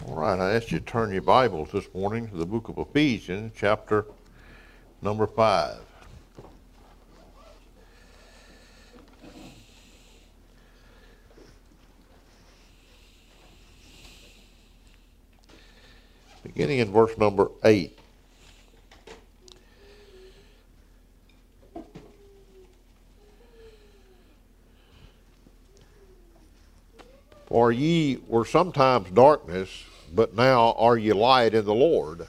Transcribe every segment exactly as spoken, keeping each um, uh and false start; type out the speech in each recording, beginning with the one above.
All right, I asked you to turn your Bibles this morning to the book of Ephesians, chapter number five. Beginning in verse number eight. For ye were sometimes darkness, but now are ye light in the Lord.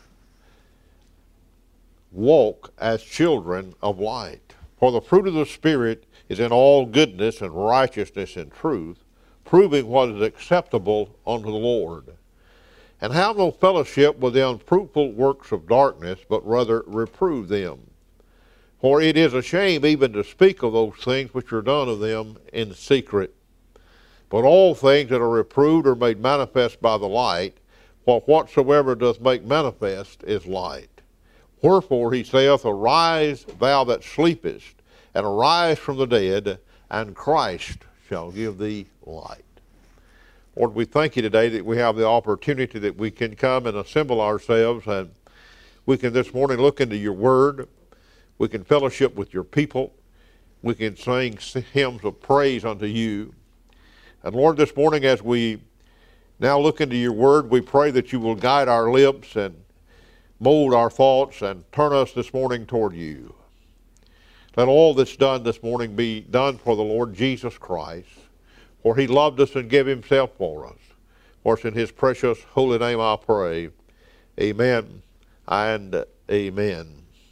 Walk as children of light. For the fruit of the Spirit is in all goodness and righteousness and truth, proving what is acceptable unto the Lord. And have no fellowship with the unfruitful works of darkness, but rather reprove them. For it is a shame even to speak of those things which are done of them in secret. But all things that are reproved are made manifest by the light, for whatsoever doth make manifest is light. Wherefore he saith, Arise, thou that sleepest, and arise from the dead, and Christ shall give thee light. Lord, we thank you today that we have the opportunity that we can come and assemble ourselves, and we can this morning look into your word. We can fellowship with your people. We can sing hymns of praise unto you. And Lord, this morning as we now look into your word, we pray that you will guide our lips and mold our thoughts and turn us this morning toward you. Let all that's done this morning be done for the Lord Jesus Christ, for he loved us and gave himself for us. For it's in his precious holy name I pray. Amen and amen.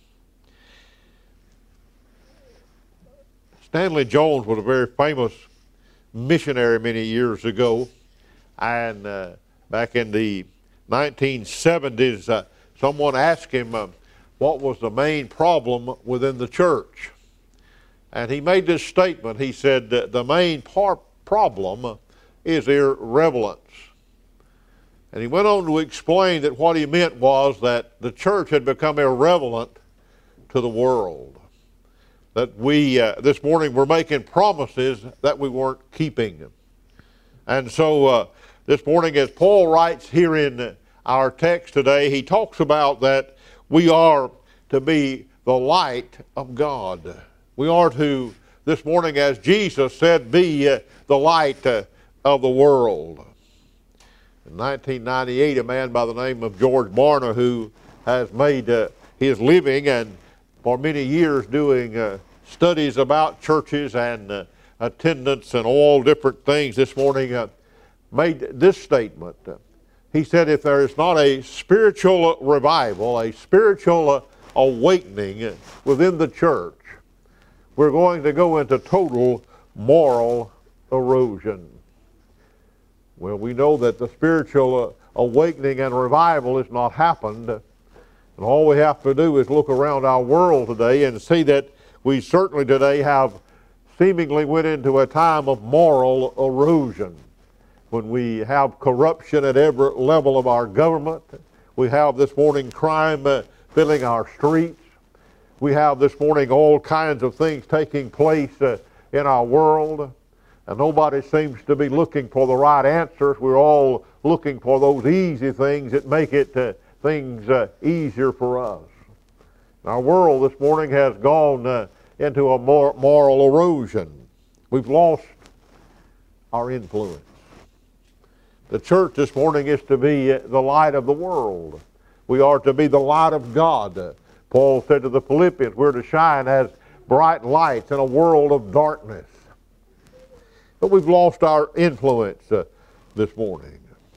Stanley Jones was a very famous missionary many years ago, and uh, back in the nineteen seventies, uh, someone asked him uh, what was the main problem within the church. And he made this statement. He said, the main par- problem is irrelevance. And he went on to explain that what he meant was that the church had become irrelevant to the world. That we, uh, this morning, were making promises that we weren't keeping. And so uh, this morning, as Paul writes here in our text today, he talks about that we are to be the light of God. We are to, this morning, as Jesus said, be uh, the light uh, of the world. In nineteen ninety-eight, a man by the name of George Barna, who has made uh, his living and for many years doing uh, studies about churches and uh, attendance and all different things, this morning uh, made this statement. He said, if there is not a spiritual revival, a spiritual uh, awakening within the church, we're going to go into total moral erosion. Well, we know that the spiritual uh, awakening and revival has not happened. And all we have to do is look around our world today and see that we certainly today have seemingly went into a time of moral erosion. When we have corruption at every level of our government, we have this morning crime uh, filling our streets. We have this morning all kinds of things taking place uh, in our world, and nobody seems to be looking for the right answers. We're all looking for those easy things that make it uh, things uh, easier for us. Our world this morning has gone uh, into a more moral erosion. We've lost our influence. The church this morning is to be uh, the light of the world. We are to be the light of God. Uh, Paul said to the Philippians, we're to shine as bright lights in a world of darkness. But we've lost our influence uh, this morning.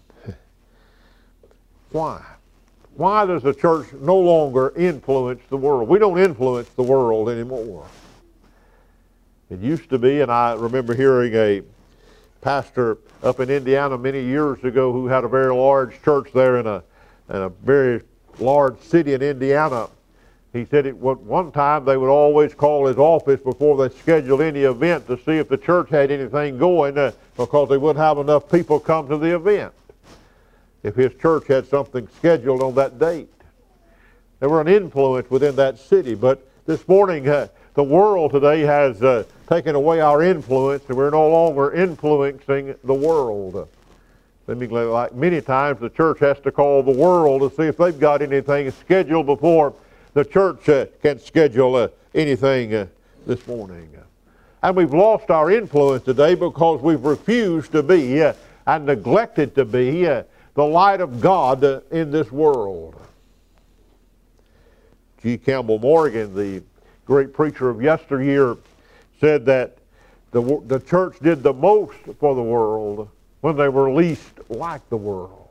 Why? Why does the church no longer influence the world? We don't influence the world anymore. It used to be, and I remember hearing a pastor up in Indiana many years ago who had a very large church there in a, in a very large city in Indiana. He said at one time they would always call his office before they scheduled any event to see if the church had anything going uh, because they wouldn't have enough people come to the event if his church had something scheduled on that date. There were an influence within that city, but this morning uh, the world today has uh, taken away our influence, and we're no longer influencing the world. Let me like many times the church has to call the world to see if they've got anything scheduled before the church uh, can schedule uh, anything uh, this morning. And we've lost our influence today because we've refused to be uh, and neglected to be uh, the light of God uh, in this world. G. Campbell Morgan, the great preacher of yesteryear, said that the, the church did the most for the world when they were least like the world.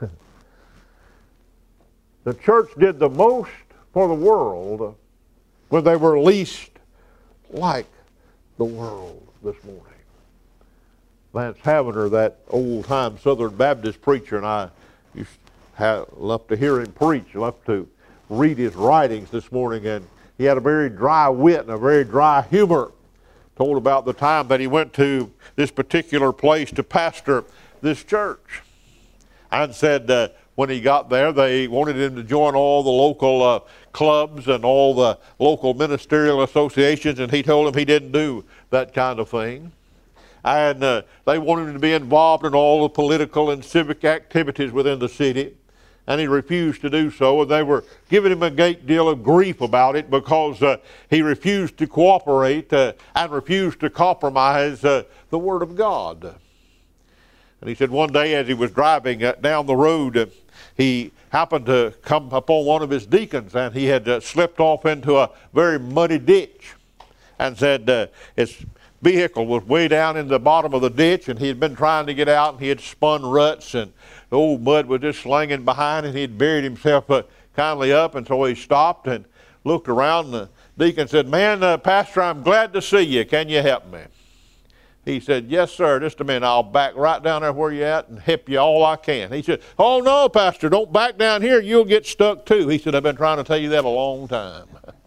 The church did the most for the world when they were least like the world this morning. Lance Havner, that old-time Southern Baptist preacher, and I used to have, love to hear him preach, love to read his writings this morning, and he had a very dry wit and a very dry humor. Told about the time that he went to this particular place to pastor this church, and said uh, when he got there they wanted him to join all the local uh, clubs and all the local ministerial associations, and he told them he didn't do that kind of thing. And uh, they wanted him to be involved in all the political and civic activities within the city, and he refused to do so, and they were giving him a great deal of grief about it because uh, he refused to cooperate uh, and refused to compromise uh, the Word of God. And he said one day as he was driving uh, down the road, uh, he happened to come upon one of his deacons, and he had uh, slipped off into a very muddy ditch, and said uh, his vehicle was way down in the bottom of the ditch, and he had been trying to get out, and he had spun ruts, and the old mud was just slinging behind, and he had buried himself uh, kindly up, and so he stopped and looked around, and the deacon said, "Man, uh, Pastor, I'm glad to see you. Can you help me?" He said, "Yes, sir, just a minute. I'll back right down there where you're at and help you all I can." He said, "Oh, no, Pastor, don't back down here. You'll get stuck too." He said, "I've been trying to tell you that a long time."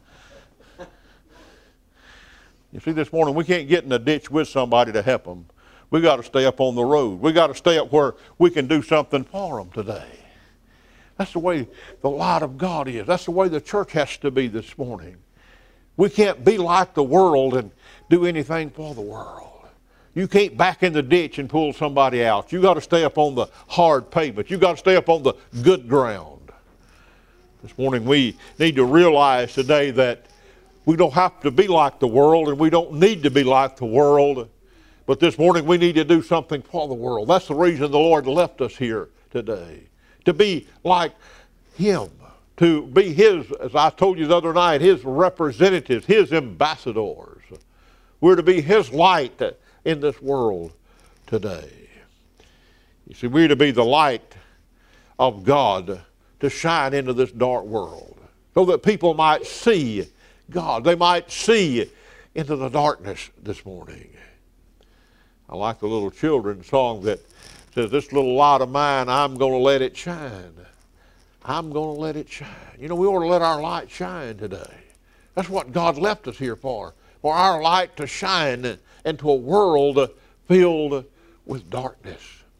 You see, this morning we can't get in a ditch with somebody to help them. We got to stay up on the road. We got to stay up where we can do something for them today. That's the way the light of God is. That's the way the church has to be this morning. We can't be like the world and do anything for the world. You can't back in the ditch and pull somebody out. You got to stay up on the hard pavement. You got to stay up on the good ground. This morning we need to realize today that we don't have to be like the world, and we don't need to be like the world. But this morning we need to do something for the world. That's the reason the Lord left us here today. To be like Him. To be His, as I told you the other night, His representatives, His ambassadors. We're to be His light in this world today. You see, we're to be the light of God to shine into this dark world so that people might see God. They might see into the darkness this morning. I like the little children's song that says, "This little light of mine, I'm going to let it shine. I'm going to let it shine." You know, we ought to let our light shine today. That's what God left us here for, for our light to shine into a world filled with darkness.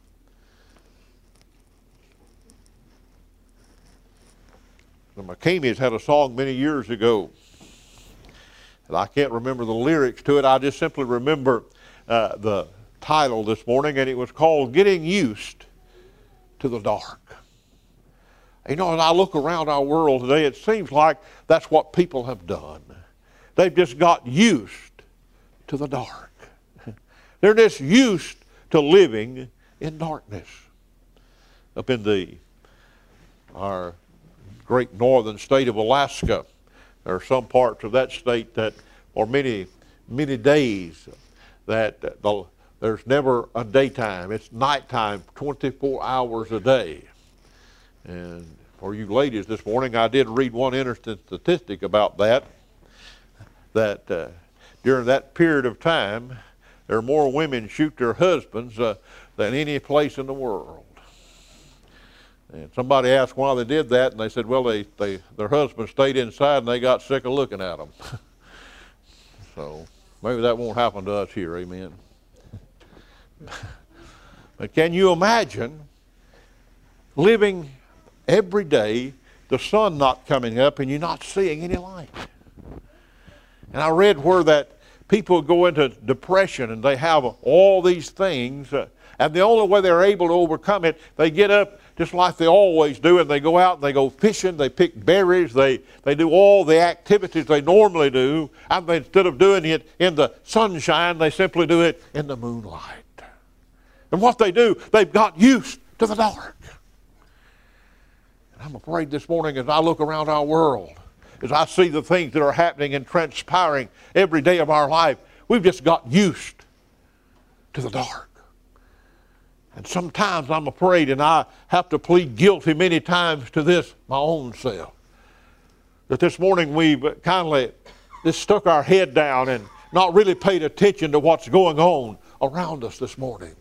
The McCameys had a song many years ago. And I can't remember the lyrics to it. I just simply remember uh, the title this morning, and it was called "Getting Used to the Dark." You know, as I look around our world today, it seems like that's what people have done. They've just got used to the dark. They're just used to living in darkness. Up in the our great northern state of Alaska, there are some parts of that state that, for many, many days, that the, there's never a daytime. It's nighttime, twenty-four hours a day. And for you ladies this morning, I did read one interesting statistic about that, that uh, during that period of time, there are more women shoot their husbands uh, than any place in the world. And somebody asked why they did that, and they said, well, they, they their husbands stayed inside and they got sick of looking at them. So maybe that won't happen to us here, amen. But can you imagine living every day, the sun not coming up, and you're not seeing any light? And I read where that people go into depression and they have all these things, uh, And the only way they're able to overcome it, they get up just like they always do, and they go out and they go fishing, they pick berries, they, they do all the activities they normally do, and they, instead of doing it in the sunshine, they simply do it in the moonlight. And what they do, they've got used to the dark. And I'm afraid this morning as I look around our world, as I see the things that are happening and transpiring every day of our life, we've just got used to the dark. And sometimes I'm afraid, and I have to plead guilty many times to this, my own self, that this morning we've kindly just stuck our head down and not really paid attention to what's going on around us this morning.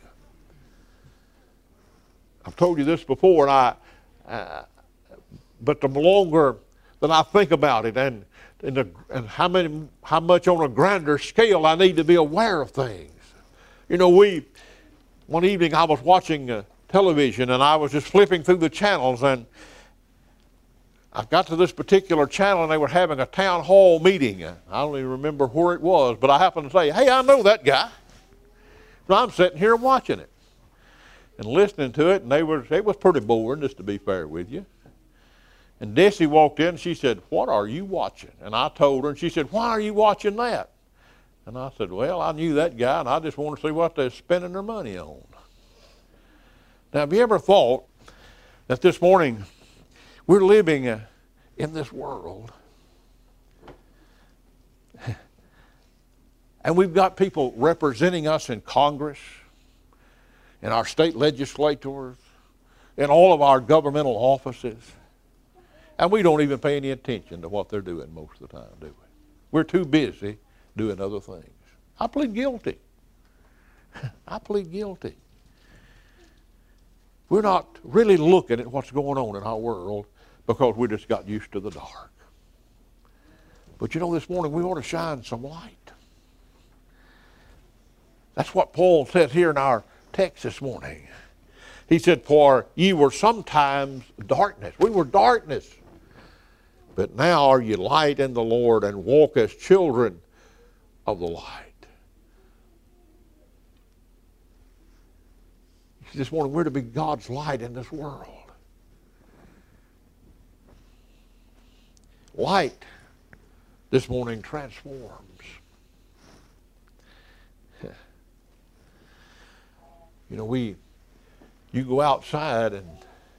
I've told you this before, and I, uh, but the longer that I think about it, and and, the, and how many, how much on a grander scale I need to be aware of things. You know, we one evening I was watching uh, television, and I was just flipping through the channels, and I got to this particular channel, and they were having a town hall meeting. I don't even remember where it was, but I happened to say, "Hey, I know that guy." So I'm sitting here watching it and listening to it, and they were, it was pretty boring, just to be fair with you. And Desi walked in, and she said, "What are you watching?" And I told her, and she said, "Why are you watching that?" And I said, "Well, I knew that guy, and I just want to see what they're spending their money on." Now, have you ever thought that this morning we're living uh, in this world, and we've got people representing us in Congress, in our state legislators, in all of our governmental offices, and we don't even pay any attention to what they're doing most of the time, do we? We're too busy doing other things. I plead guilty. I plead guilty. We're not really looking at what's going on in our world because we just got used to the dark. But you know, this morning we ought to shine some light. That's what Paul says here in our text this morning. He said, "For ye were sometimes darkness." We were darkness. "But now are ye light in the Lord, and walk as children of the light." This morning we're to be God's light in this world. Light this morning transforms. You know, we, you go outside and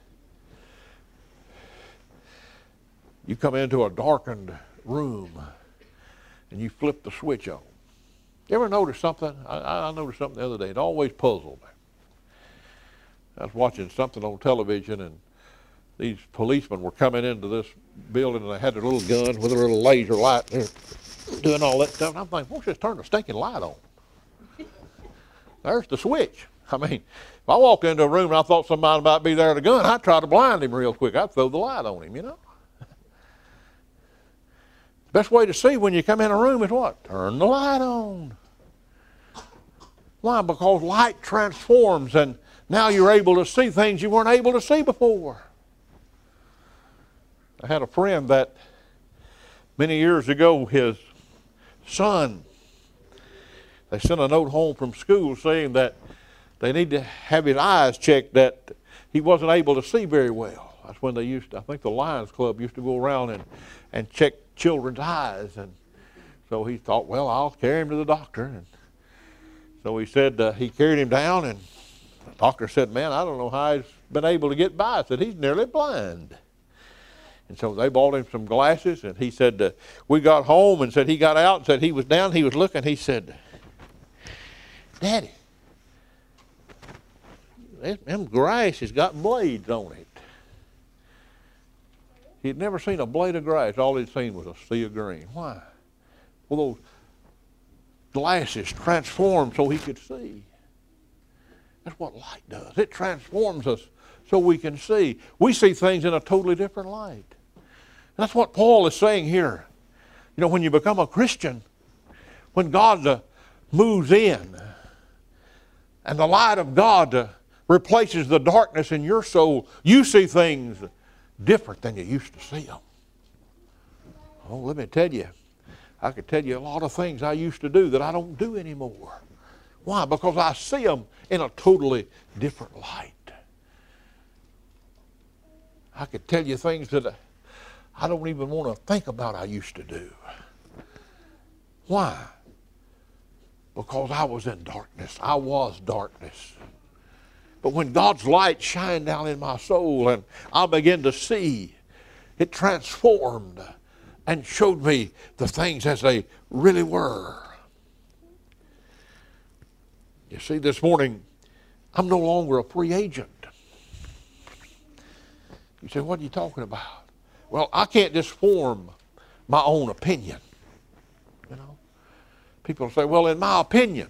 you come into a darkened room and you flip the switch on. You ever notice something? I, I noticed something the other day. It always puzzled me. I was watching something on television, and these policemen were coming into this building, and they had their little gun with a little laser light. They're doing all that stuff. And I'm thinking, why don't you just turn the stinking light on? There's the switch. I mean, if I walked into a room and I thought somebody might be there with a gun, I'd try to blind him real quick. I'd throw the light on him, you know. Best way to see when you come in a room is what? Turn the light on. Why? Because light transforms, and now you're able to see things you weren't able to see before. I had a friend that many years ago, his son, they sent a note home from school saying that they need to have his eyes checked, that he wasn't able to see very well. That's when they used to, I think the Lions Club used to go around and, and check children's eyes. And so he thought, well, I'll carry him to the doctor. And so he said uh, he carried him down, and the doctor said, "Man, I don't know how he's been able to get by." I said, "He's nearly blind." And so they bought him some glasses, and he said, uh, we got home and said he got out and said he was down, he was looking, he said, "Daddy, them grass has got blades on it." He'd never seen a blade of grass. All he'd seen was a sea of green. Why? Well, those glasses transformed so he could see. That's what light does. It transforms us so we can see. We see things in a totally different light. That's what Paul is saying here. You know, when you become a Christian, when God uh, moves in and the light of God uh, replaces the darkness in your soul, you see things different than you used to see them. Oh, let me tell you, I could tell you a lot of things I used to do that I don't do anymore. Why? Because I see them in a totally different light. I could tell you things that I don't even want to think about I used to do. Why? Because I was in darkness. I was darkness. But when God's light shined down in my soul and I began to see, it transformed and showed me the things as they really were. You see, this morning, I'm no longer a free agent. You say, what are you talking about? Well, I can't just form my own opinion. You know, people say, well, in my opinion.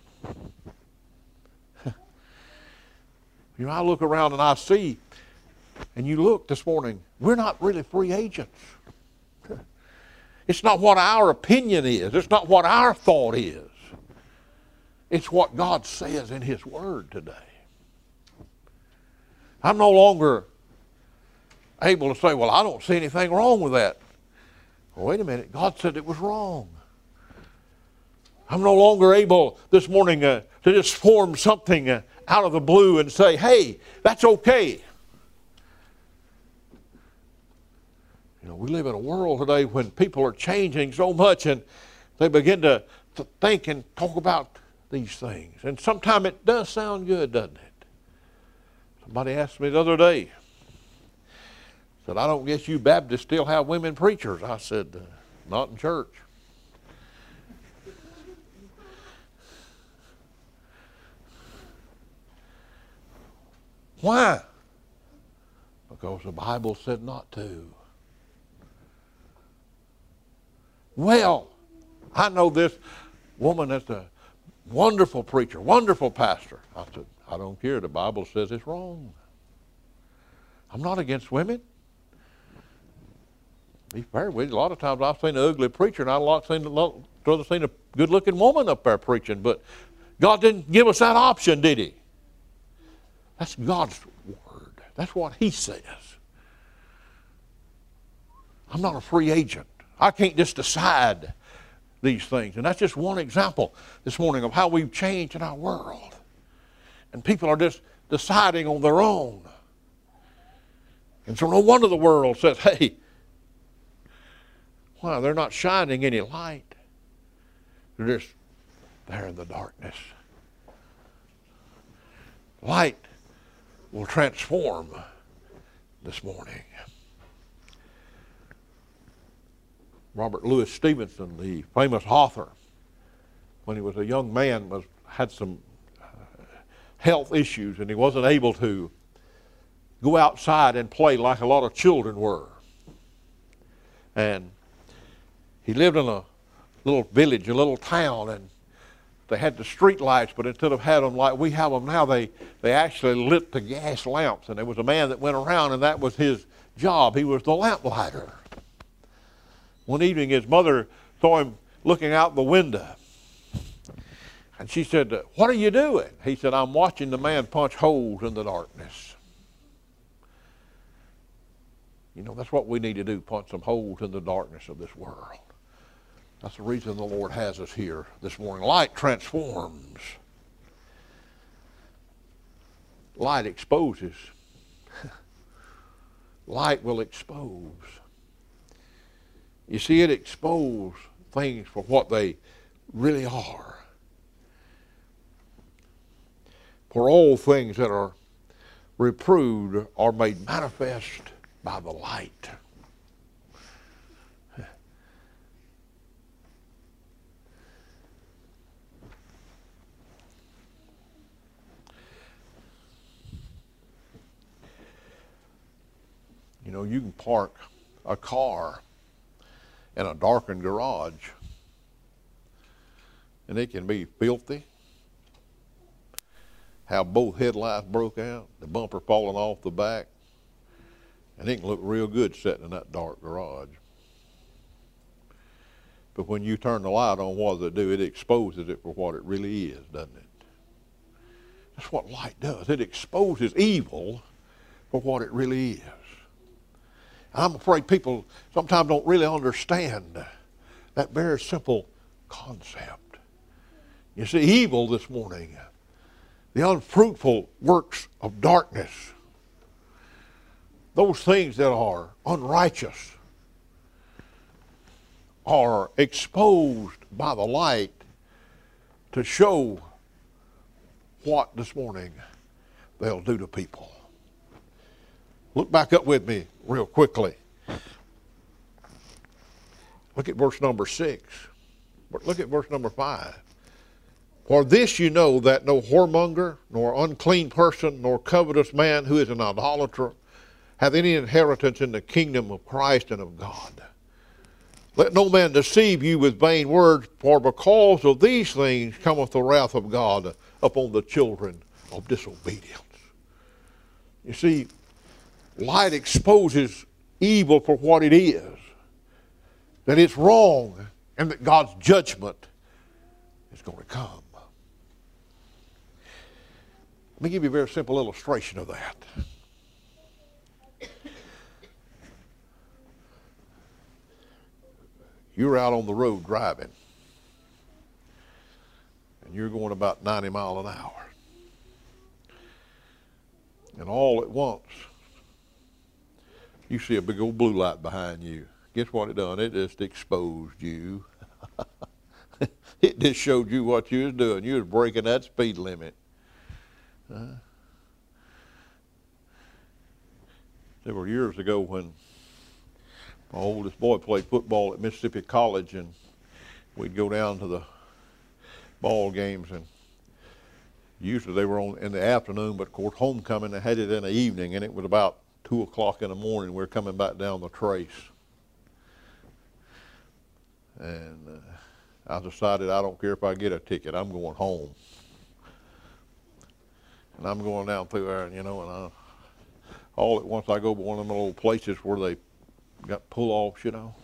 You know, I look around and I see, and you look this morning, we're not really free agents. It's not what our opinion is. It's not what our thought is. It's what God says in His Word today. I'm no longer able to say, well, I don't see anything wrong with that. Well, wait a minute. God said it was wrong. I'm no longer able this morning uh, to just form something uh, out of the blue and say, hey, that's okay. You know, we live in a world today when people are changing so much and they begin to, to think and talk about these things. And sometimes it does sound good, doesn't it? Somebody asked me the other day, said, I don't guess you Baptists still have women preachers. I said, uh, not in church. Why? Because the Bible said not to. Well, I know this woman that's a wonderful preacher, wonderful pastor. I said, I don't care. The Bible says it's wrong. I'm not against women. Be fair with you. A lot of times I've seen an ugly preacher and I've a lot seen, rather seen a good-looking woman up there preaching, but God didn't give us that option, did He? That's God's word. That's what He says. I'm not a free agent. I can't just decide these things. And that's just one example this morning of how we've changed in our world. And people are just deciding on their own. And so no wonder the world says, hey, wow, they're not shining any light. They're just there in the darkness. Light will transform this morning. Robert Louis Stevenson, the famous author, when he was a young man, was had some health issues and he wasn't able to go outside and play like a lot of children were. And he lived in a little village, a little town, and they had the street lights, but instead of having them like we have them now, they, they actually lit the gas lamps. And there was a man that went around, and that was his job. He was the lamp lighter. One evening, his mother saw him looking out the window. And she said, what are you doing? He said, I'm watching the man punch holes in the darkness. You know, that's what we need to do, punch some holes in the darkness of this world. That's the reason the Lord has us here this morning. Light transforms. Light exposes. Light will expose. You see, it exposes things for what they really are. For all things that are reproved are made manifest by the light. You know, you can park a car in a darkened garage, and it can be filthy, have both headlights broke out, the bumper falling off the back, and it can look real good sitting in that dark garage. But when you turn the light on, what does it do? It exposes it for what it really is, doesn't it? That's what light does. It exposes evil for what it really is. I'm afraid people sometimes don't really understand that very simple concept. You see, evil this morning, the unfruitful works of darkness, those things that are unrighteous are exposed by the light to show what this morning they'll do to people. Look back up with me real quickly. Look at verse number six. Look at verse number five. For this you know, that no whoremonger, nor unclean person, nor covetous man who is an idolater hath any inheritance in the kingdom of Christ and of God. Let no man deceive you with vain words, for because of these things cometh the wrath of God upon the children of disobedience. You see, light exposes evil for what it is, that it's wrong, and that God's judgment is going to come. Let me give you a very simple illustration of that. You're out on the road driving, and you're going about ninety miles an hour. And all at once, you see a big old blue light behind you. Guess what it done? It just exposed you. It just showed you what you was doing. You was breaking that speed limit. Uh, several years ago, when my oldest boy played football at Mississippi College, and we'd go down to the ball games, and usually they were on in the afternoon, but of course homecoming they had it in the evening, and it was about two o'clock in the morning. We were coming back down the trace, and uh, I decided I don't care if I get a ticket, I'm going home. And I'm going down through there, and you know, and I, all at once I go to one of them little places where they got pull-offs, you know.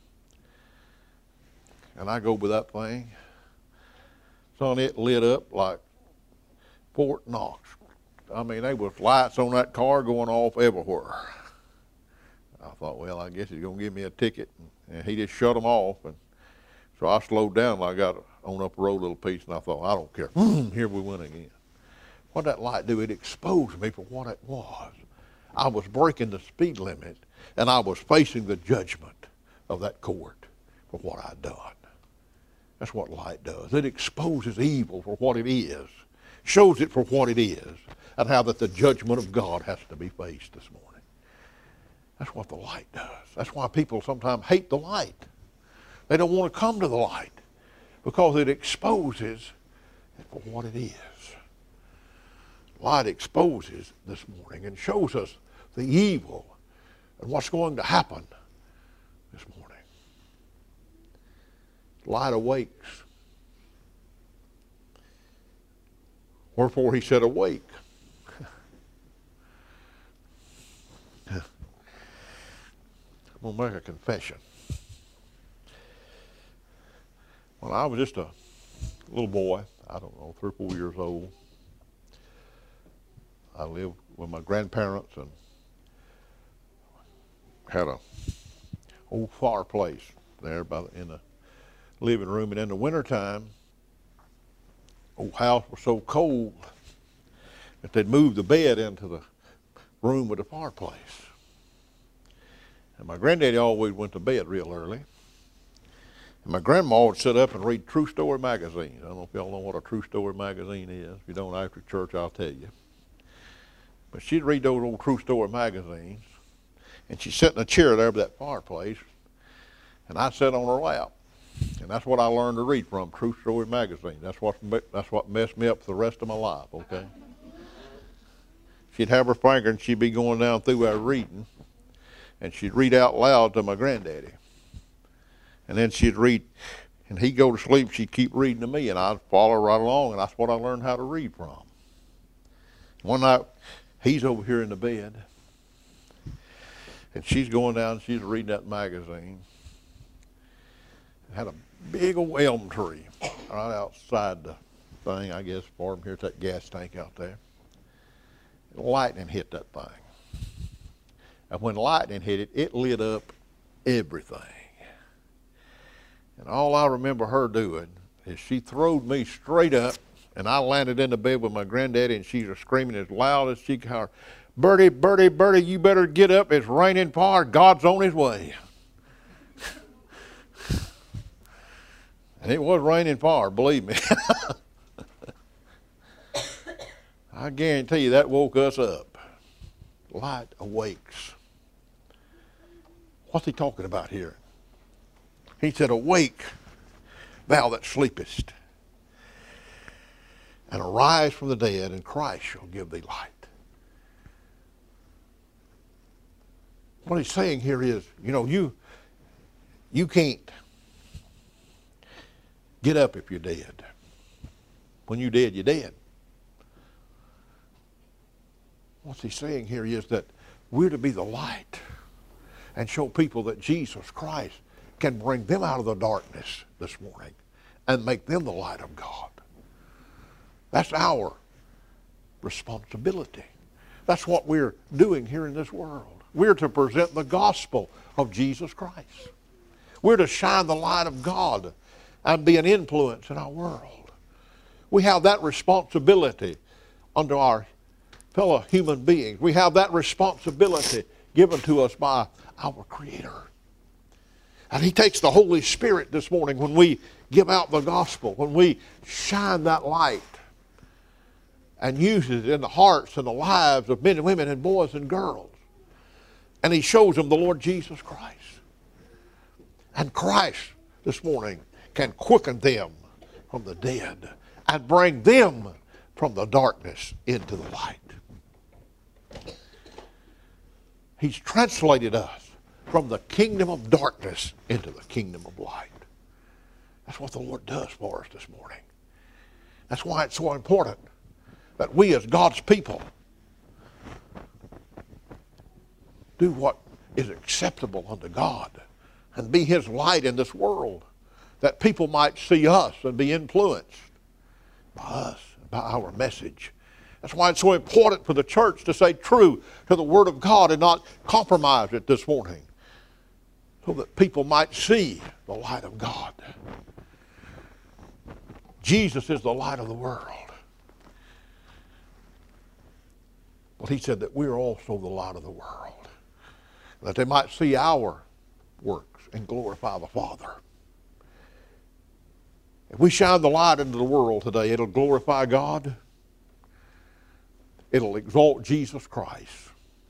And I go with that thing. Son, it lit up like Fort Knox. I mean, there was lights on that car going off everywhere. I thought, well, I guess he's going to give me a ticket. And he just shut them off. And so I slowed down and I got on up the road a little piece, and I thought, I don't care. Here we went again. What did that light do? It exposed me for what it was. I was breaking the speed limit, and I was facing the judgment of that court for what I'd done. That's what light does. It exposes evil for what it is, shows it for what it is, and how that the judgment of God has to be faced this morning. That's what the light does. That's why people sometimes hate the light. They don't want to come to the light because it exposes it for what it is. Light exposes this morning and shows us the evil and what's going to happen this morning. Light awakes. Wherefore he said, awake. I'm going to make a confession. When I was just a little boy, I don't know, three or four years old, I lived with my grandparents and had a old fireplace there by the, in the living room. And in the wintertime, old house was so cold that they'd move the bed into the room with the fireplace. And my granddaddy always went to bed real early. And my grandma would sit up and read True Story magazine. I don't know if y'all know what a True Story magazine is. If you don't, after church, I'll tell you. But she'd read those old True Story magazines, and she'd sit in a chair there by that fireplace, and I'd sit on her lap. And that's what I learned to read from, True Story magazine. That's what, that's what messed me up for the rest of my life, okay? She'd have her finger, and she'd be going down through there reading, and she'd read out loud to my granddaddy. And then she'd read, and he'd go to sleep, she'd keep reading to me, and I'd follow right along, and that's what I learned how to read from. One night, he's over here in the bed, and she's going down, she's reading that magazine. It had a big old elm tree right outside the thing, I guess, for him here at that gas tank out there. Lightning hit that thing. And when lightning hit it, it lit up everything. And all I remember her doing is she throwed me straight up, and I landed in the bed with my granddaddy, and she's screaming as loud as she can. Bertie, Bertie, Bertie, you better get up. It's raining hard. God's on his way. And it was raining hard, believe me. I guarantee you that woke us up. Light awakes. What's he talking about here? He said, awake, thou that sleepest, and arise from the dead, and Christ shall give thee light. What he's saying here is, you know, you, you can't get up if you're dead. When you're dead, you're dead. What he's saying here is that we're to be the light and show people that Jesus Christ can bring them out of the darkness this morning and make them the light of God. That's our responsibility. That's what we're doing here in this world. We're to present the gospel of Jesus Christ. We're to shine the light of God and be an influence in our world. We have that responsibility unto our fellow human beings. We have that responsibility given to us by our Creator. And he takes the Holy Spirit this morning when we give out the gospel, when we shine that light, and uses it in the hearts and the lives of men and women and boys and girls. And he shows them the Lord Jesus Christ. And Christ this morning can quicken them from the dead and bring them from the darkness into the light. He's translated us from the kingdom of darkness into the kingdom of light. That's what the Lord does for us this morning. That's why it's so important that we as God's people do what is acceptable unto God and be his light in this world, that people might see us and be influenced by us, by our message. That's why it's so important for the church to stay true to the Word of God and not compromise it this morning, so that people might see the light of God. Jesus is the light of the world. But he said that we're also the light of the world, that they might see our works and glorify the Father. If we shine the light into the world today, it'll glorify God. It'll exalt Jesus Christ.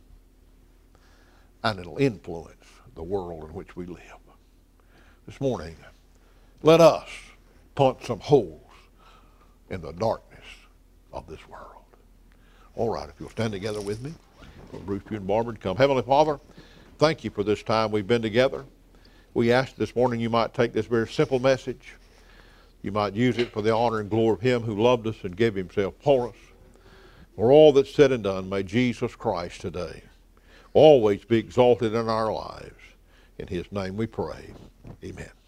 And it'll influence the world in which we live. This morning, let us punch some holes in the darkness of this world. All right, if you'll stand together with me, Bruce, you and Barbara, come. Heavenly Father, thank you for this time we've been together. We ask this morning you might take this very simple message. You might use it for the honor and glory of him who loved us and gave himself for us. For all that's said and done, may Jesus Christ today always be exalted in our lives. In his name we pray. Amen.